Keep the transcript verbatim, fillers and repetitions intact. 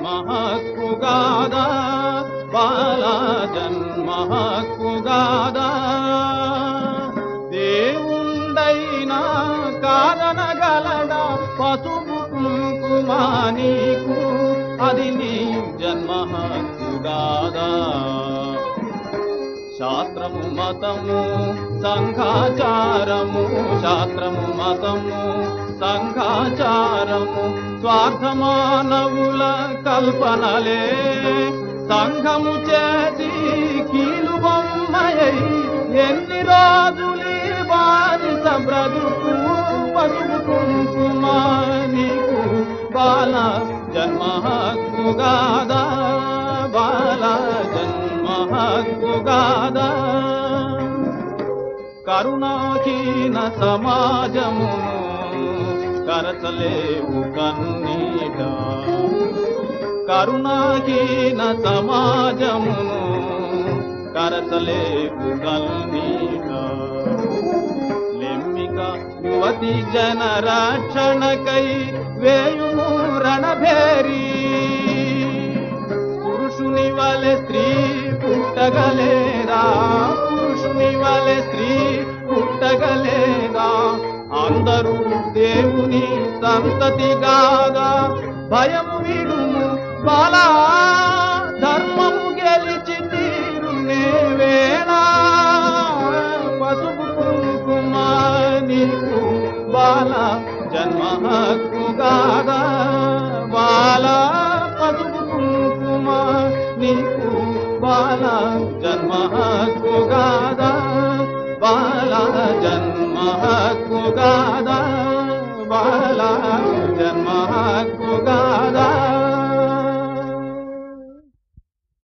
జన్మహక్కుగాదా బాల జన్మహక్కుగాదా దేవుండైనా కాదనగలడా పసుపు కుంకుమ నీకు అది నీ జన్మహక్కుగాదా శాస్త్రము మతము సంఘాచారము శాస్త్రము మతము సంఘాచారము స్వార్థమానవుల కల్పనలే సంఘము చేసి కీలుబొమ్మయై ఎన్ని రోజులీ బానిస బ్రతుకు పసుపు కుంకుమ నీకు బాల జన్మహక్కుగాదా బాల జన్మహక్కుగాదా కరుణాహీన సమాజమును కరచలేవు కన్నీట కరుణాహీన సమాజమును కరచలేవు కన్నీట లెమ్మిక యువతి జన రక్షణకై వేయుము రణభేరీ పురుషుని వలె స్త్రీ పుట్టగలేదా పురుషుని వలె స్త్రీ పుట్టగలేదా అందరూ దేవుని సంతతిగాగా భయము విడుము బాలా ధర్మము గెలిచి తీరునే వేళ పసుపు కుంకుమ నీకు బాల జన్మహక్కుగాదా బాల పసుపు కుంకుమ నీకు బాల జన్మహక్కుగాదా బాల జన్మహక్కుగాదా